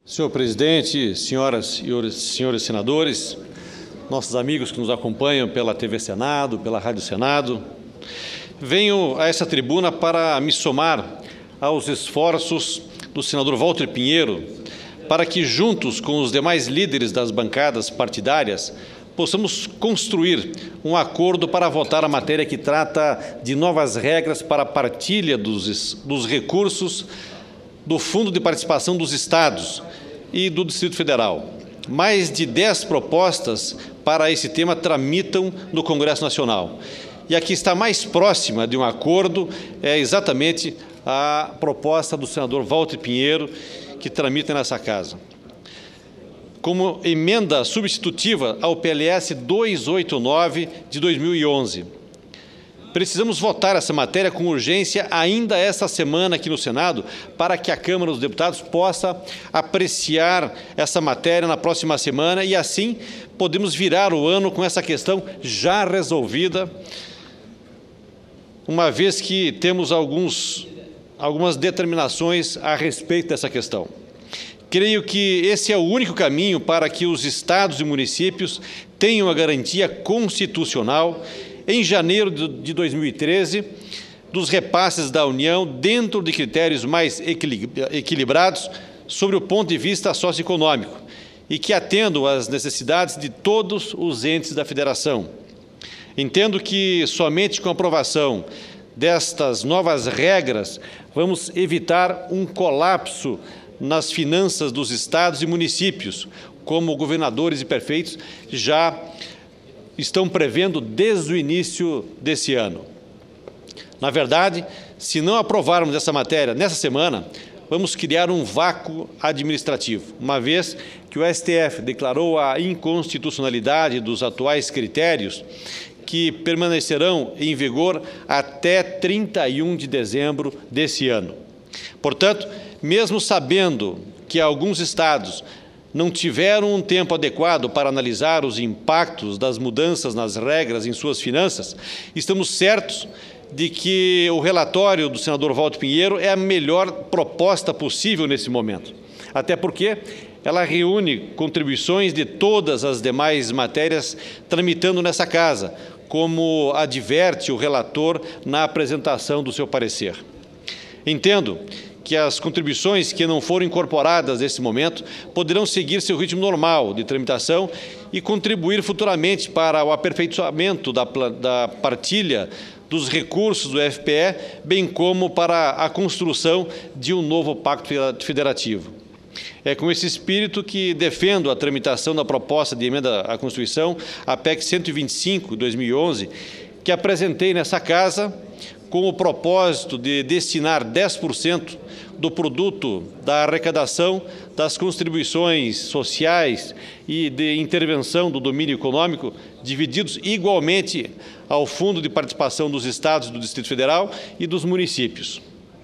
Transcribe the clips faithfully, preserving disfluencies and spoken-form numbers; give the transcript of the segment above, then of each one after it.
Senhor presidente, senhoras e senhores senadores, nossos amigos que nos acompanham pela T V Senado, pela Rádio Senado, venho a essa tribuna para me somar aos esforços do senador Walter Pinheiro para que, juntos com os demais líderes das bancadas partidárias, possamos construir um acordo para votar a matéria que trata de novas regras para a partilha dos, dos recursos do Fundo de Participação dos Estados e do Distrito Federal. Mais de dez propostas para esse tema tramitam no Congresso Nacional. E a que está mais próxima de um acordo é exatamente a proposta do senador Walter Pinheiro, que tramita nessa casa. Como emenda substitutiva ao P L S duzentos e oitenta e nove de dois mil e onze. Precisamos votar essa matéria com urgência ainda esta semana aqui no Senado, para que a Câmara dos Deputados possa apreciar essa matéria na próxima semana e, assim, podemos virar o ano com essa questão já resolvida, uma vez que temos alguns, algumas determinações a respeito dessa questão. Creio que esse é o único caminho para que os estados e municípios tenham a garantia constitucional em janeiro de dois mil e treze, dos repasses da União dentro de critérios mais equilibrados sobre o ponto de vista socioeconômico e que atendam às necessidades de todos os entes da Federação. Entendo que somente com a aprovação destas novas regras vamos evitar um colapso nas finanças dos estados e municípios, como governadores e prefeitos já estão prevendo desde o início desse ano. Na verdade, se não aprovarmos essa matéria nessa semana, vamos criar um vácuo administrativo, uma vez que o S T F declarou a inconstitucionalidade dos atuais critérios que permanecerão em vigor até trinta e um de dezembro desse ano. Portanto, mesmo sabendo que alguns estados não tiveram um tempo adequado para analisar os impactos das mudanças nas regras em suas finanças, estamos certos de que o relatório do senador Walter Pinheiro é a melhor proposta possível nesse momento, até porque ela reúne contribuições de todas as demais matérias tramitando nessa casa, como adverte o relator na apresentação do seu parecer. Entendo que as contribuições que não foram incorporadas nesse momento poderão seguir seu ritmo normal de tramitação e contribuir futuramente para o aperfeiçoamento da, da partilha dos recursos do F P E, bem como para a construção de um novo pacto federativo. É com esse espírito que defendo a tramitação da proposta de emenda à Constituição, a P E C cento e vinte e cinco de dois mil e onze, que apresentei nessa casa com o propósito de destinar dez por cento do produto da arrecadação das contribuições sociais e de intervenção do domínio econômico, divididos igualmente ao Fundo de Participação dos Estados, do Distrito Federal e dos municípios.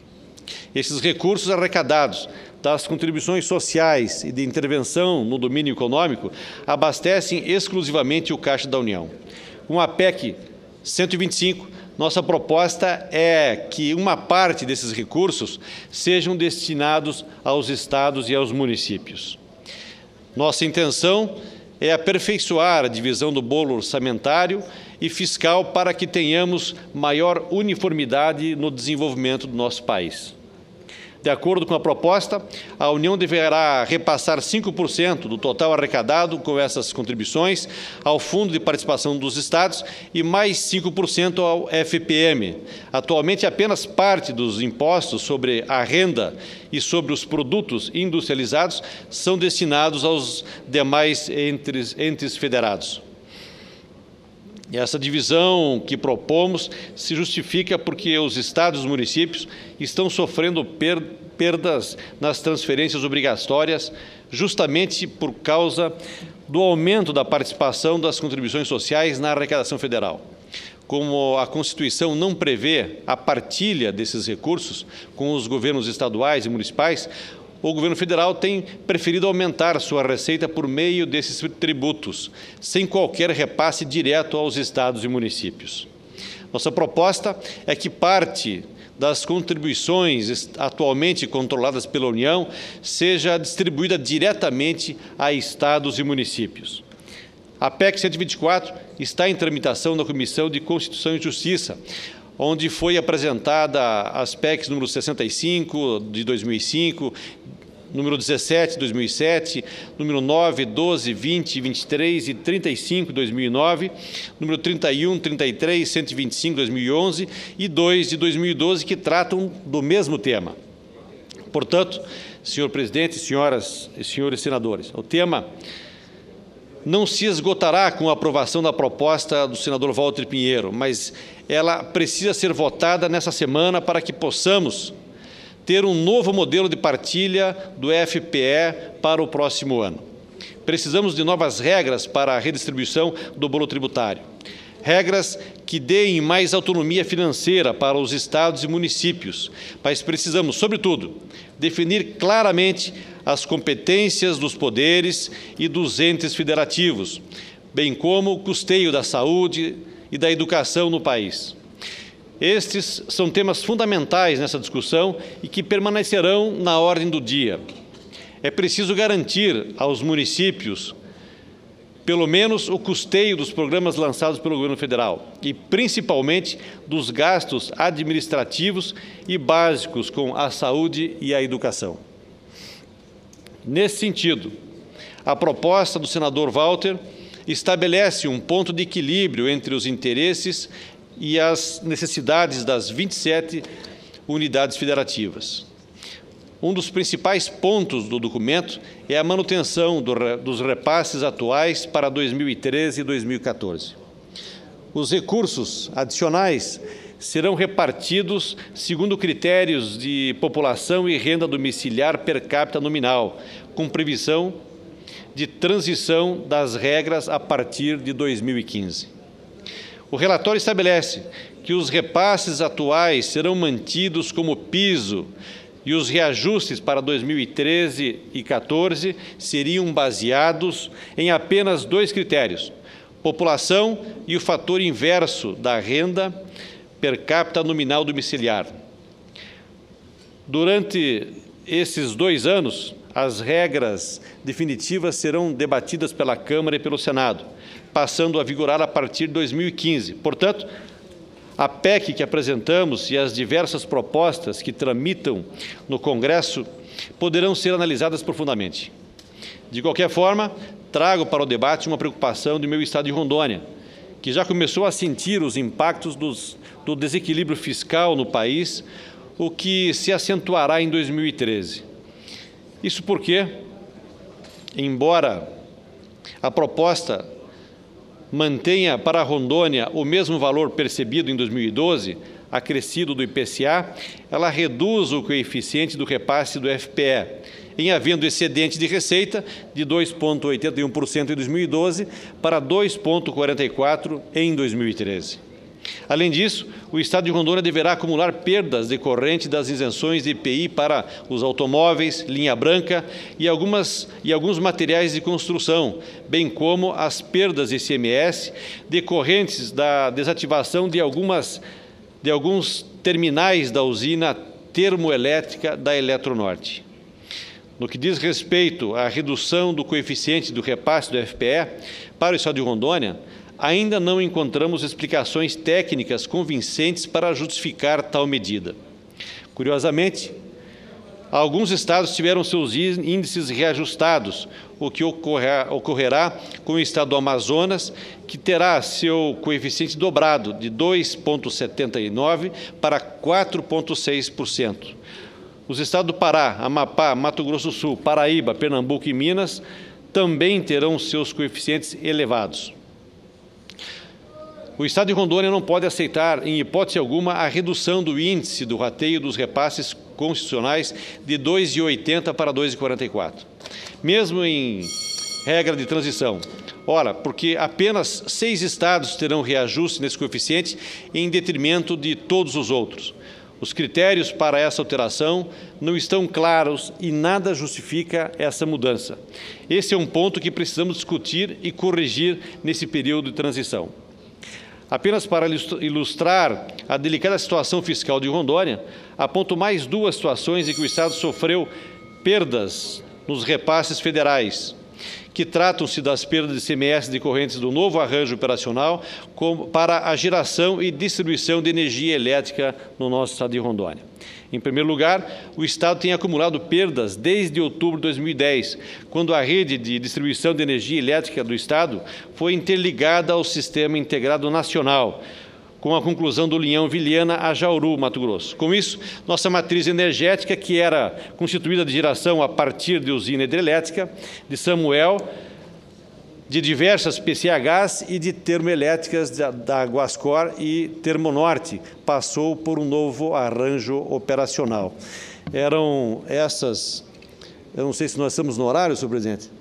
Esses recursos arrecadados das contribuições sociais e de intervenção no domínio econômico abastecem exclusivamente o Caixa da União. Com a P E C cento e vinte e cinco, nossa proposta é que uma parte desses recursos sejam destinados aos estados e aos municípios. Nossa intenção é aperfeiçoar a divisão do bolo orçamentário e fiscal para que tenhamos maior uniformidade no desenvolvimento do nosso país. De acordo com a proposta, a União deverá repassar cinco por cento do total arrecadado com essas contribuições ao Fundo de Participação dos Estados e mais cinco por cento ao F P M. Atualmente, apenas parte dos impostos sobre a renda e sobre os produtos industrializados são destinados aos demais entes, entes federados. E essa divisão que propomos se justifica porque os estados e os municípios estão sofrendo per perdas nas transferências obrigatórias justamente por causa do aumento da participação das contribuições sociais na arrecadação federal. Como a Constituição não prevê a partilha desses recursos com os governos estaduais e municipais, o governo federal tem preferido aumentar sua receita por meio desses tributos, sem qualquer repasse direto aos estados e municípios. Nossa proposta é que parte das contribuições atualmente controladas pela União seja distribuída diretamente a estados e municípios. A P E C cento e vinte e quatro está em tramitação na Comissão de Constituição e Justiça, onde foi apresentada as P E Cs número sessenta e cinco, de dois mil e cinco, número dezessete, de dois mil e sete, número nove, doze, vinte, vinte e três e trinta e cinco, de dois mil e nove, número trinta e um, trinta e três, cento e vinte e cinco, de dois mil e onze e dois, de dois mil e doze, que tratam do mesmo tema. Portanto, senhor presidente, senhoras e senhores senadores, o tema não se esgotará com a aprovação da proposta do senador Walter Pinheiro, mas ela precisa ser votada nessa semana para que possamos ter um novo modelo de partilha do F P E para o próximo ano. Precisamos de novas regras para a redistribuição do bolo tributário. Regras que deem mais autonomia financeira para os estados e municípios, mas precisamos, sobretudo, definir claramente as competências dos poderes e dos entes federativos, bem como o custeio da saúde e da educação no país. Estes são temas fundamentais nessa discussão e que permanecerão na ordem do dia. É preciso garantir aos municípios, pelo menos, o custeio dos programas lançados pelo governo federal e, principalmente, dos gastos administrativos e básicos com a saúde e a educação. Nesse sentido, a proposta do senador Walter estabelece um ponto de equilíbrio entre os interesses e as necessidades das vinte e sete unidades federativas. Um dos principais pontos do documento é a manutenção do, dos repasses atuais para dois mil e treze e dois mil e quatorze. Os recursos adicionais serão repartidos segundo critérios de população e renda domiciliar per capita nominal, com previsão de transição das regras a partir de dois mil e quinze. O relatório estabelece que os repasses atuais serão mantidos como piso e os reajustes para dois mil e treze e dois mil e quatorze seriam baseados em apenas dois critérios: população e o fator inverso da renda per capita nominal domiciliar. Durante esses dois anos, as regras definitivas serão debatidas pela Câmara e pelo Senado, passando a vigorar a partir de dois mil e quinze. Portanto, a P E C que apresentamos e as diversas propostas que tramitam no Congresso poderão ser analisadas profundamente. De qualquer forma, trago para o debate uma preocupação do meu estado de Rondônia, que já começou a sentir os impactos dos, do desequilíbrio fiscal no país, o que se acentuará em dois mil e treze. Isso porque, embora a proposta mantenha para a Rondônia o mesmo valor percebido em dois mil e doze, acrescido do I P C A, ela reduz o coeficiente do repasse do F P E, em havendo excedente de receita de dois vírgula oitenta e um por cento em dois mil e doze para dois vírgula quarenta e quatro por cento em dois mil e treze. Além disso, o Estado de Rondônia deverá acumular perdas decorrentes das isenções de I P I para os automóveis, linha branca e, algumas, e alguns materiais de construção, bem como as perdas de I C M S decorrentes da desativação de, algumas, de alguns terminais da usina termoelétrica da Eletronorte. No que diz respeito à redução do coeficiente do repasse do F P E para o Estado de Rondônia, ainda não encontramos explicações técnicas convincentes para justificar tal medida. Curiosamente, alguns estados tiveram seus índices reajustados, o que ocorrerá, ocorrerá com o estado do Amazonas, que terá seu coeficiente dobrado de dois vírgula setenta e nove por cento para quatro vírgula seis por cento. Os estados do Pará, Amapá, Mato Grosso do Sul, Paraíba, Pernambuco e Minas também terão seus coeficientes elevados. O Estado de Rondônia não pode aceitar, em hipótese alguma, a redução do índice do rateio dos repasses constitucionais de dois vírgula oitenta por cento para dois vírgula quarenta e quatro por cento, mesmo em regra de transição. Ora, porque apenas seis estados terão reajuste nesse coeficiente em detrimento de todos os outros. Os critérios para essa alteração não estão claros e nada justifica essa mudança. Esse é um ponto que precisamos discutir e corrigir nesse período de transição. Apenas para ilustrar a delicada situação fiscal de Rondônia, aponto mais duas situações em que o Estado sofreu perdas nos repasses federais, que tratam-se das perdas de I C M S decorrentes do novo arranjo operacional para a geração e distribuição de energia elétrica no nosso Estado de Rondônia. Em primeiro lugar, o Estado tem acumulado perdas desde outubro de dois mil e dez, quando a rede de distribuição de energia elétrica do Estado foi interligada ao Sistema Integrado Nacional, com a conclusão do Linhão Vilhena a Jauru, Mato Grosso. Com isso, nossa matriz energética, que era constituída de geração a partir de usina hidrelétrica de Samuel, de diversas P C Hs e de termoelétricas da, da Guascor e Termonorte, passou por um novo arranjo operacional. Eram essas... Eu não sei se nós estamos no horário, senhor presidente.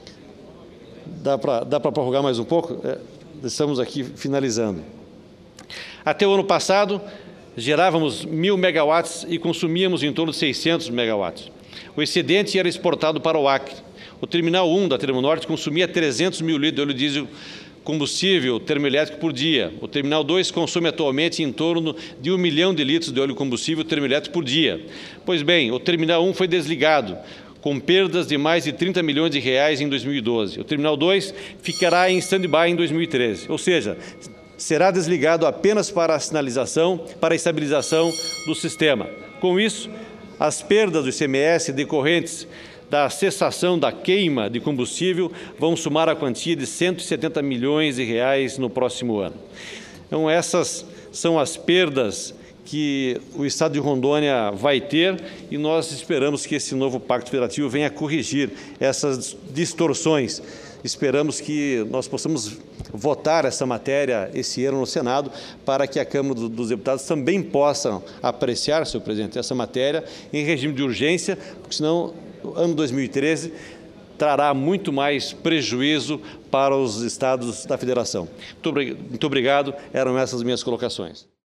Dá para dá para prorrogar mais um pouco? É, estamos aqui finalizando. Até o ano passado, gerávamos mil megawatts e consumíamos em torno de seiscentos megawatts. O excedente era exportado para o Acre. O terminal um da Termonorte consumia trezentos mil litros de óleo diesel combustível termoelétrico por dia. O terminal dois consome atualmente em torno de um milhão de litros de óleo combustível termoelétrico por dia. Pois bem, o terminal um foi desligado, com perdas de mais de trinta milhões de reais em dois mil e doze. O terminal dois ficará em stand-by em dois mil e treze, ou seja, será desligado apenas para a sinalização, para a estabilização do sistema. Com isso, as perdas do I C M S decorrentes da cessação da queima de combustível vão somar a quantia de cento e setenta milhões de reais no próximo ano. Então, essas são as perdas que o Estado de Rondônia vai ter e nós esperamos que esse novo Pacto Federativo venha corrigir essas distorções. Esperamos que nós possamos votar essa matéria esse ano no Senado para que a Câmara dos Deputados também possa apreciar, senhor presidente, essa matéria em regime de urgência, porque senão o ano dois mil e treze trará muito mais prejuízo para os estados da Federação. Muito obrigado, eram essas minhas colocações.